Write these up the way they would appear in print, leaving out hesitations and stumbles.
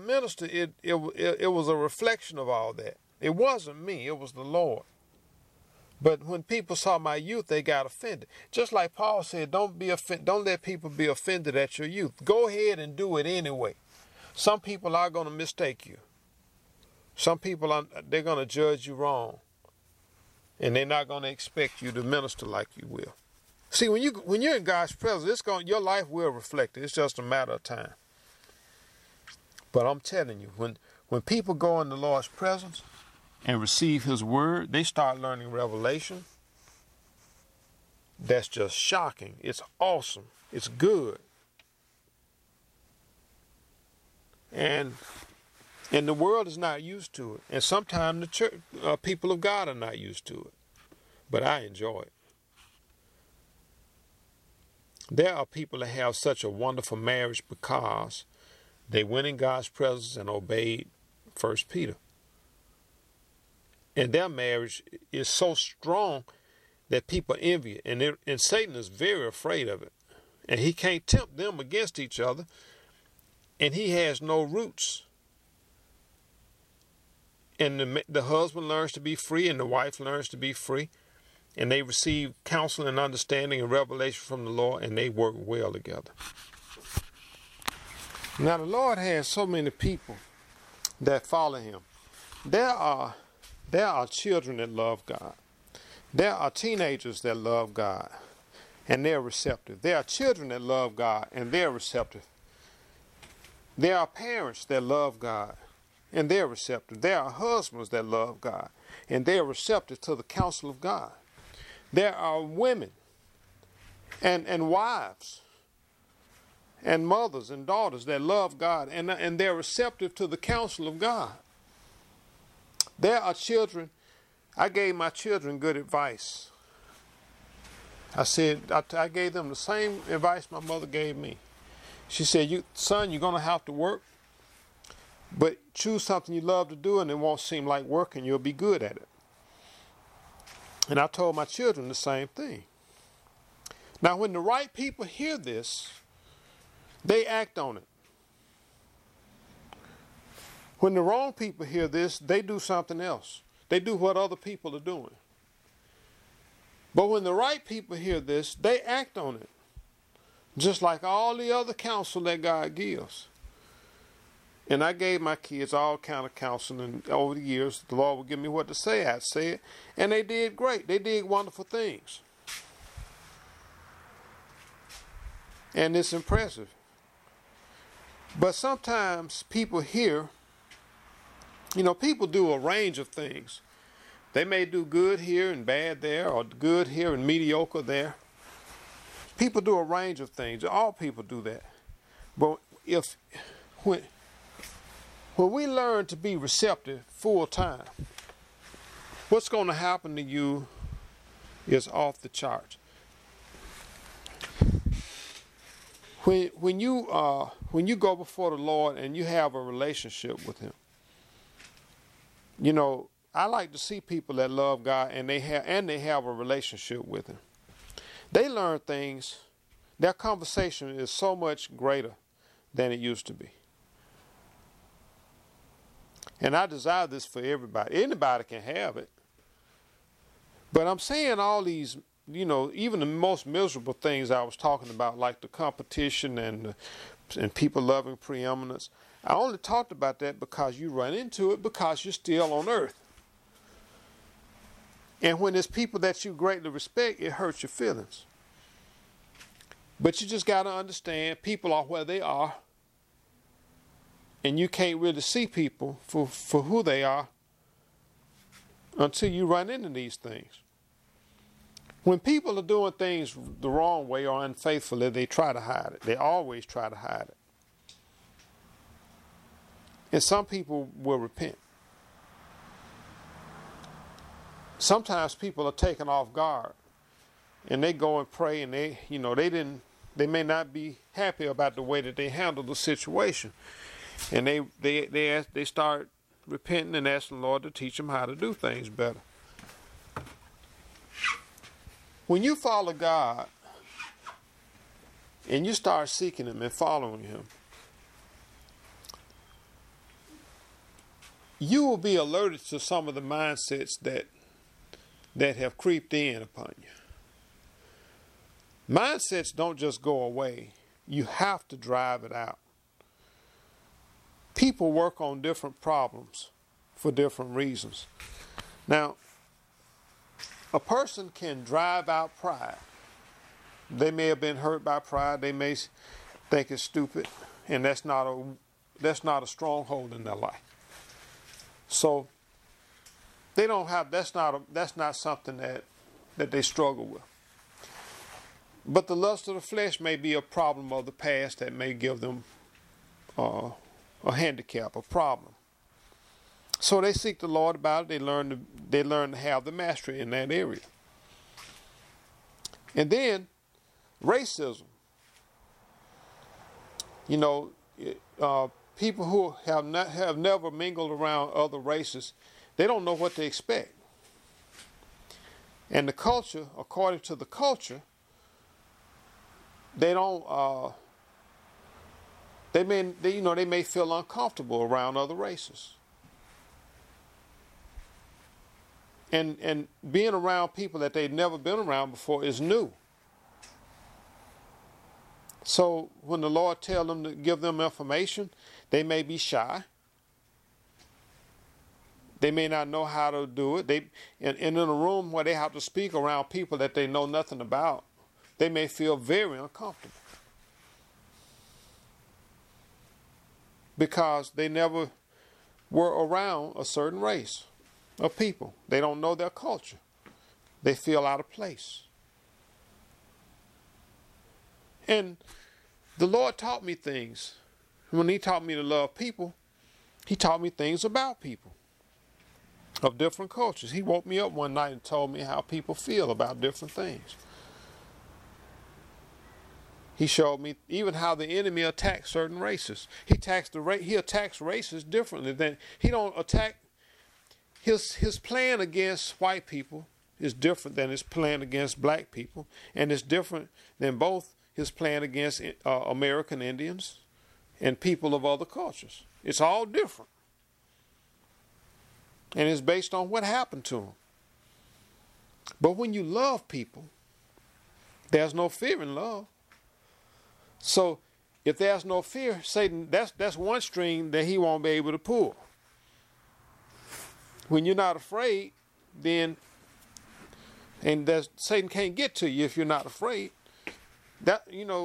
minister, it was a reflection of all that. It wasn't me, it was the Lord. But when people saw my youth, they got offended. Just like Paul said, don't let people be offended at your youth. Go ahead and do it anyway. Some people are going to mistake you. Some people they're going to judge you wrong. And they're not going to expect you to minister like you will. See, when you're in God's presence, your life will reflect it. It's just a matter of time. But I'm telling you, when people go in the Lord's presence and receive his word, they start learning revelation. That's just shocking. It's awesome. It's good. And the world is not used to it. And sometimes the church, people of God are not used to it. But I enjoy it. There are people that have such a wonderful marriage because they went in God's presence and obeyed 1 Peter. And their marriage is so strong that people envy it. And Satan is very afraid of it. And he can't tempt them against each other. And he has no roots. And the husband learns to be free and the wife learns to be free. And they receive counsel and understanding and revelation from the Lord, and they work well together. Now, the Lord has so many people that follow him. There are children that love God. There are teenagers that love God, and they're receptive. There are children that love God, and they're receptive. There are parents that love God, and they're receptive. There are husbands that love God, and they're receptive to the counsel of God. There are women and wives and mothers and daughters that love God, and they're receptive to the counsel of God. There are children. I gave my children good advice. I gave them the same advice my mother gave me. She said, son, you're going to have to work, but choose something you love to do and it won't seem like work and you'll be good at it. And I told my children the same thing. Now, when the right people hear this, they act on it. When the wrong people hear this, they do something else. They do what other people are doing. But when the right people hear this, they act on it. Just like all the other counsel that God gives. And I gave my kids all kind of counseling over the years. The Lord would give me what to say. I'd say it. And they did great. They did wonderful things. And it's impressive. But sometimes people hear, people do a range of things. They may do good here and bad there, or good here and mediocre there. People do a range of things. All people do that. But when we learn to be receptive full time, what's going to happen to you is off the charts. When you go before the Lord and you have a relationship with him, I like to see people that love God and they have a relationship with him. They learn things. Their conversation is so much greater than it used to be. And I desire this for everybody. Anybody can have it. But I'm saying all these, even the most miserable things I was talking about, like the competition and people loving preeminence. I only talked about that because you run into it because you're still on earth. And when there's people that you greatly respect, it hurts your feelings. But you just got to understand people are where they are. And you can't really see people for who they are until you run into these things. When people are doing things the wrong way or unfaithfully, they try to hide it. They always try to hide it. And some people will repent. Sometimes people are taken off guard and they go and pray and they may not be happy about the way that they handle the situation. And they start repenting and asking the Lord to teach them how to do things better. When you follow God and you start seeking him and following him, you will be alerted to some of the mindsets that have creeped in upon you. Mindsets don't just go away. You have to drive it out. People work on different problems for different reasons. Now, a person can drive out pride. They may have been hurt by pride. They may think it's stupid, and that's not a stronghold in their life. So they don't have. That's not something that they struggle with. But the lust of the flesh may be a problem of the past that may give them a handicap, a problem. So they seek the Lord about it. They learn to have the mastery in that area. And then racism. You know, people who have never mingled around other races, they don't know what to expect. And the culture, according to the culture, they don't. They may feel uncomfortable around other races. And being around people that they've never been around before is new. So when the Lord tells them to give them information, they may be shy. They may not know how to do it. And in a room where they have to speak around people that they know nothing about, they may feel very uncomfortable. Because they never were around a certain race of people. They don't know their culture. They feel out of place. And the Lord taught me things. When He taught me to love people, He taught me things about people of different cultures. He woke me up one night and told me how people feel about different things. He showed me even how the enemy attacks certain races. He attacks races differently than he don't attack. His plan against white people is different than his plan against black people, and it's different than both his plan against American Indians and people of other cultures. It's all different, and it's based on what happened to them. But when you love people, there's no fear in love. So if there's no fear, Satan, that's one string that he won't be able to pull. When you're not afraid, then, and Satan can't get to you if you're not afraid. That,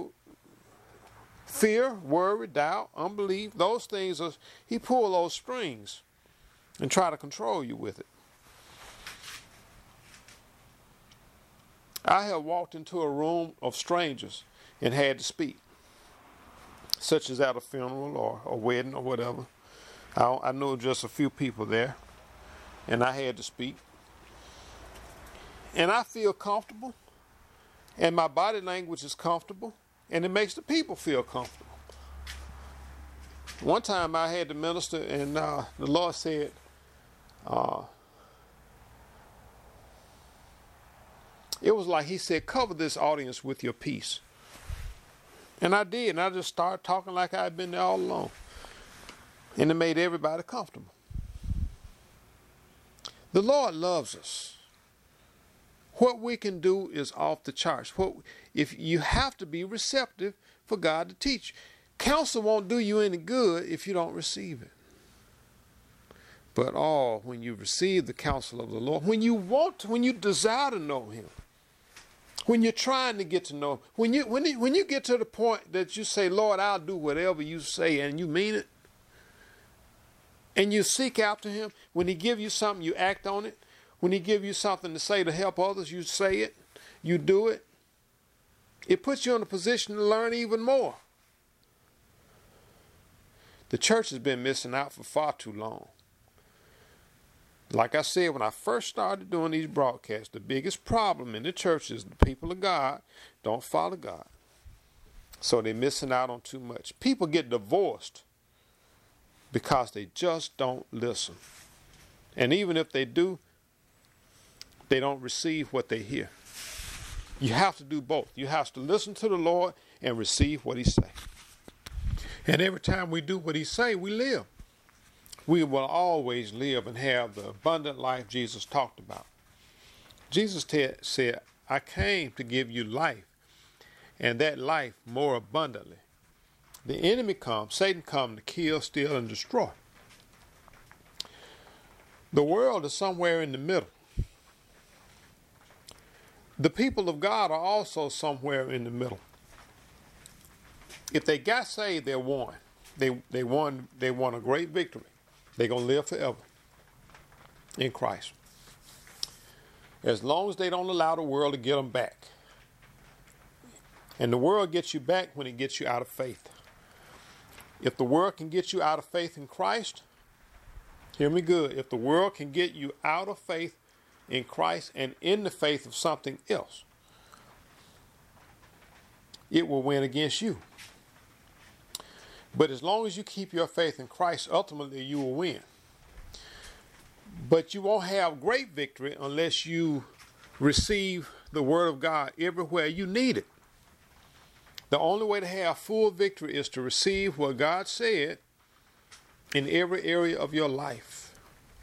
fear, worry, doubt, unbelief, those things, he pull those strings and try to control you with it. I have walked into a room of strangers and had to speak, such as at a funeral or a wedding or whatever. I know just a few people there, and I had to speak. And I feel comfortable, and my body language is comfortable, and it makes the people feel comfortable. One time I had to minister, and the Lord said, it was like He said, cover this audience with your peace. And I did, and I just started talking like I had been there all along. And it made everybody comfortable. The Lord loves us. What we can do is off the charts. If you have to be receptive for God to teach. Counsel won't do you any good if you don't receive it. But when you receive the counsel of the Lord, when you desire to know Him, when you're trying to get to know Him, when you get to the point that you say, Lord, I'll do whatever you say, and you mean it, and you seek after Him, when He give you something, you act on it. When He give you something to say to help others, you say it, you do it. It puts you in a position to learn even more. The church has been missing out for far too long. Like I said, when I first started doing these broadcasts, the biggest problem in the church is the people of God don't follow God. So they're missing out on too much. People get divorced because they just don't listen. And even if they do, they don't receive what they hear. You have to do both. You have to listen to the Lord and receive what He says. And every time we do what He say, we live. we will always live and have the abundant life Jesus talked about. Jesus said, I came to give you life, and that life more abundantly. The enemy comes, Satan comes to kill, steal, and destroy. The world is somewhere in the middle. The people of God are also somewhere in the middle. If they got saved, they won. They won a great victory. They're going to live forever in Christ. As long as they don't allow the world to get them back. And the world gets you back when it gets you out of faith. If the world can get you out of faith in Christ, hear me good. If the world can get you out of faith in Christ and in the faith of something else, it will win against you. But as long as you keep your faith in Christ, ultimately you will win. But you won't have great victory unless you receive the Word of God everywhere you need it. The only way to have full victory is to receive what God said in every area of your life.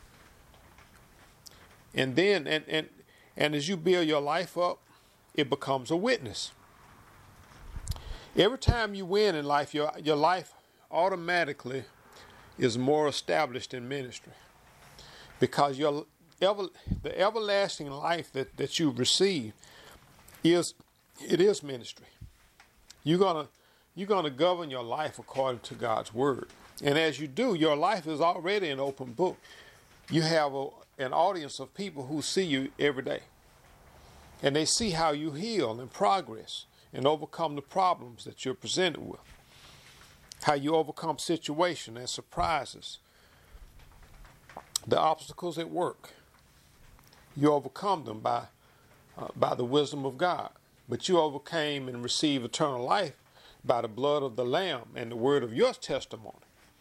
And then, and as you build your life up, it becomes a witness. Every time you win in life, your life automatically is more established in ministry. Because the everlasting life that you've received is ministry. You're gonna govern your life according to God's word. And as you do, your life is already an open book. You have an audience of people who see you every day. And they see how you heal and progress and overcome the problems that you're presented with. How you overcome situations and surprises. The obstacles at work. You overcome them by the wisdom of God. But you overcame and received eternal life by the blood of the Lamb and the word of your testimony.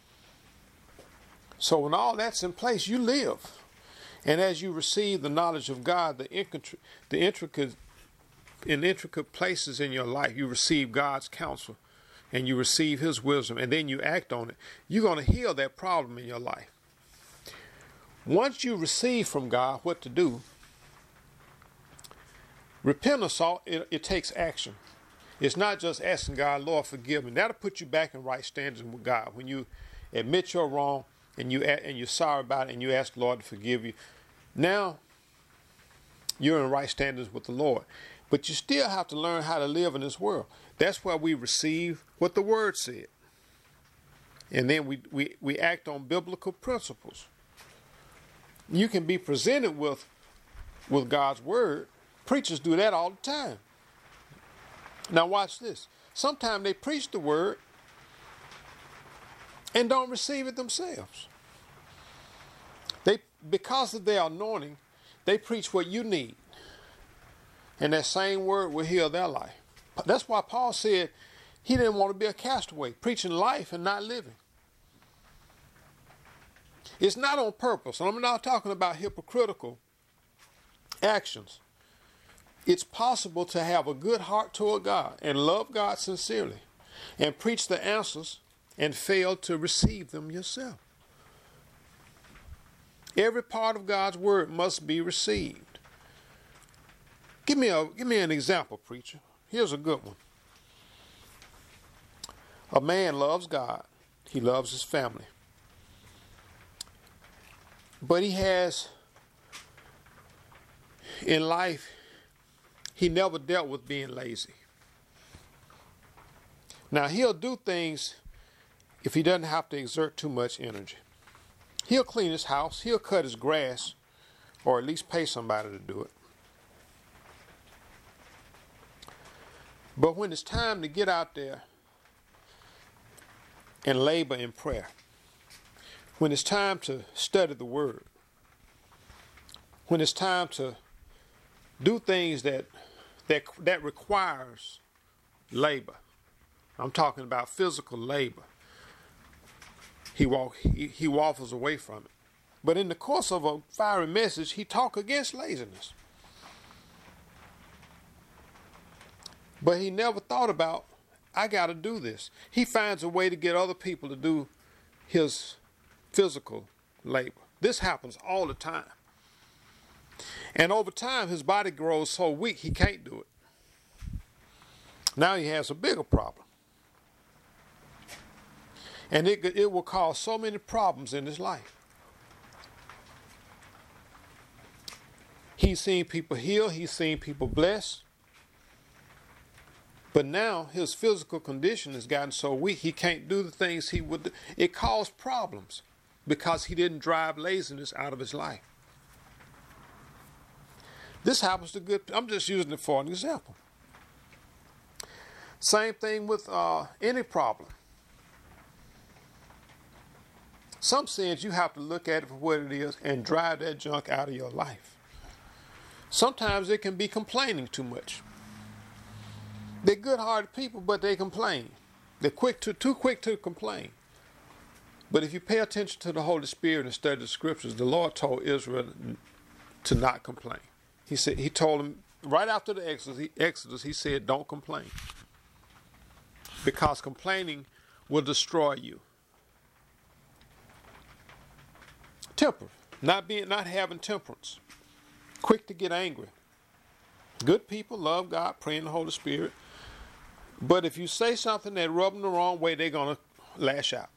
So when all that's in place, you live. And as you receive the knowledge of God, the intricate places in your life, you receive God's counsel and you receive His wisdom, and then you act on it. You're going to heal that problem in your life. Once you receive from God what to do, repentance, it takes action. It's not just asking God, Lord, forgive me. That'll put you back in right standing with God. When you admit you're wrong and you're sorry about it and you ask the Lord to forgive you, now you're in right standings with the Lord. But you still have to learn how to live in this world. That's why we receive what the Word said. And then we act on biblical principles. You can be presented with God's Word. Preachers do that all the time. Now watch this. Sometimes they preach the Word and don't receive it themselves. Because of their anointing, they preach what you need. And that same word will heal their life. That's why Paul said he didn't want to be a castaway, preaching life and not living. It's not on purpose. And I'm not talking about hypocritical actions. It's possible to have a good heart toward God and love God sincerely and preach the answers and fail to receive them yourself. Every part of God's word must be received. Give me an example, preacher. Here's a good one. A man loves God. He loves his family. But he has, in life, he never dealt with being lazy. Now, he'll do things if he doesn't have to exert too much energy. He'll clean his house. He'll cut his grass, or at least pay somebody to do it. But when it's time to get out there and labor in prayer, when it's time to study the Word, when it's time to do things that requires labor, I'm talking about physical labor, he waffles away from it. But in the course of a fiery message, he talks against laziness. But he never thought about, I got to do this. He finds a way to get other people to do his physical labor. This happens all the time. And over time, his body grows so weak he can't do it. Now he has a bigger problem. And it will cause so many problems in his life. He's seen people heal. He's seen people blessed. But now his physical condition has gotten so weak he can't do the things he would do. It caused problems because he didn't drive laziness out of his life. This happens to good. I'm just using it for an example. Same thing with any problem. Some sins you have to look at it for what it is and drive that junk out of your life. Sometimes it can be complaining too much. They're good-hearted people, but they complain. They're too quick to complain. But if you pay attention to the Holy Spirit and study the scriptures, the Lord told Israel to not complain. He told them right after the Exodus, he said, don't complain. Because complaining will destroy you. Temper, not having temperance. Quick to get angry. Good people love God, pray in the Holy Spirit. But if you say something that rubs them the wrong way, they're going to lash out.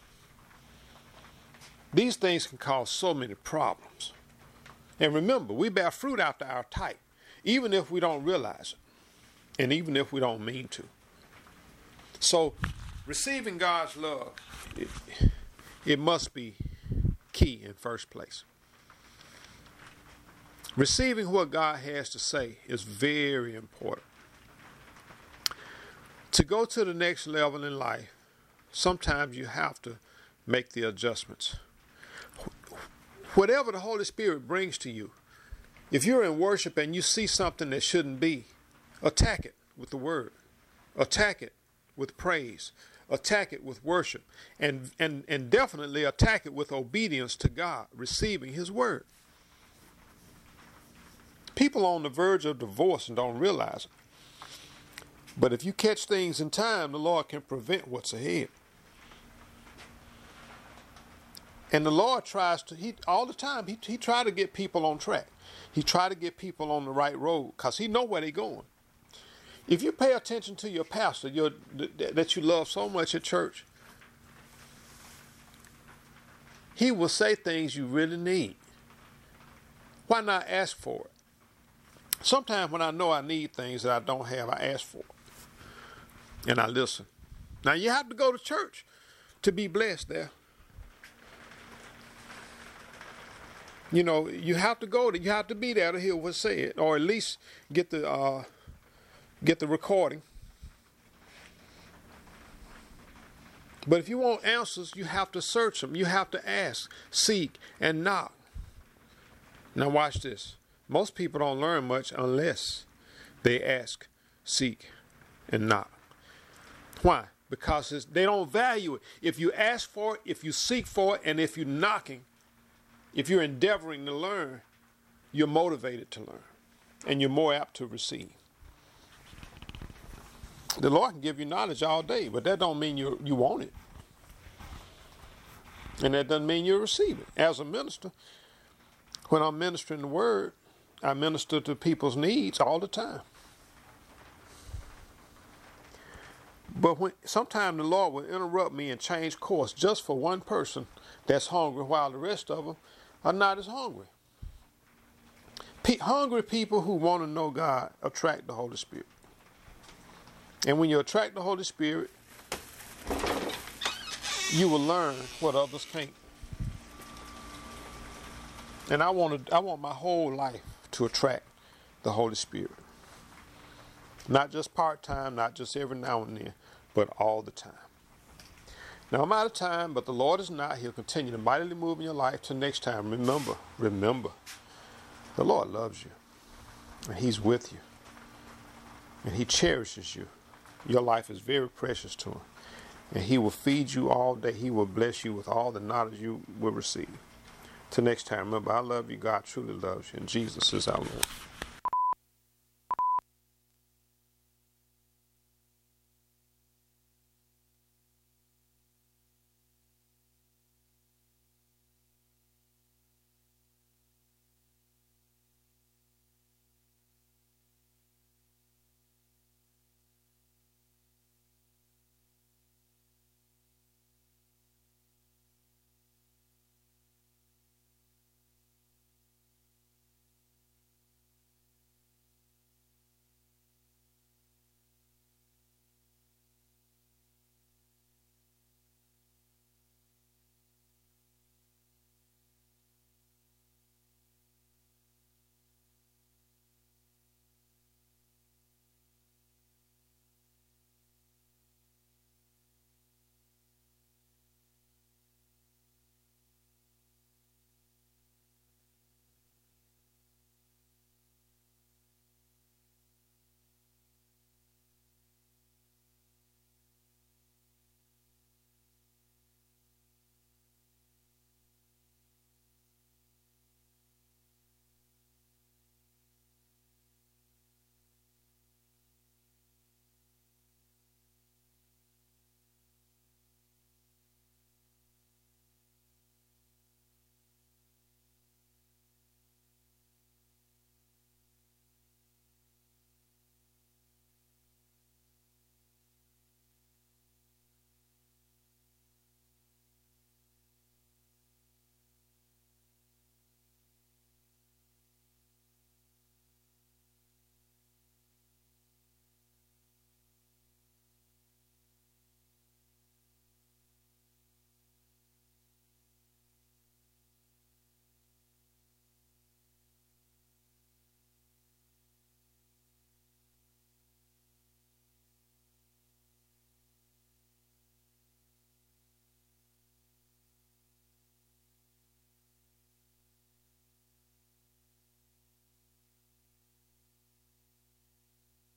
These things can cause so many problems. And remember, we bear fruit after our type, even if we don't realize it, and even if we don't mean to. So, receiving God's love, it must be key in first place. Receiving what God has to say is very important. To go to the next level in life, sometimes you have to make the adjustments. Whatever the Holy Spirit brings to you, if you're in worship and you see something that shouldn't be, attack it with the word. Attack it with praise. Attack it with worship. And definitely attack it with obedience to God, receiving his word. People are on the verge of divorce and don't realize it. But if you catch things in time, the Lord can prevent what's ahead. And the Lord tries to, all the time, he tries to get people on track. He tries to get people on the right road because he knows where they're going. If you pay attention to your pastor that you love so much at church, he will say things you really need. Why not ask for it? Sometimes when I know I need things that I don't have, I ask for it. And I listen. Now you have to go to church to be blessed there. You know, you have to go there. You have to be there to hear what's said, or at least get the recording. But if you want answers, you have to search them. You have to ask, seek, and knock. Now watch this. Most people don't learn much unless they ask, seek, and knock. Why? Because they don't value it. If you ask for it, if you seek for it, and if you're knocking, if you're endeavoring to learn, you're motivated to learn, and you're more apt to receive. The Lord can give you knowledge all day, but that don't mean you want it. And that doesn't mean you receive it. As a minister, when I'm ministering the word, I minister to people's needs all the time. But sometimes the Lord will interrupt me and change course just for one person that's hungry while the rest of them are not as hungry. Hungry people who want to know God attract the Holy Spirit. And when you attract the Holy Spirit, you will learn what others can't. And I want my whole life to attract the Holy Spirit. Not just part-time, not just every now and then, but all the time. Now I'm out of time, but the Lord is not. He'll continue to mightily move in your life till next time. Remember, the Lord loves you, and he's with you, and he cherishes you. Your life is very precious to him, and he will feed you all day. He will bless you with all the knowledge you will receive. Till next time, remember, I love you. God truly loves you, and Jesus is our Lord.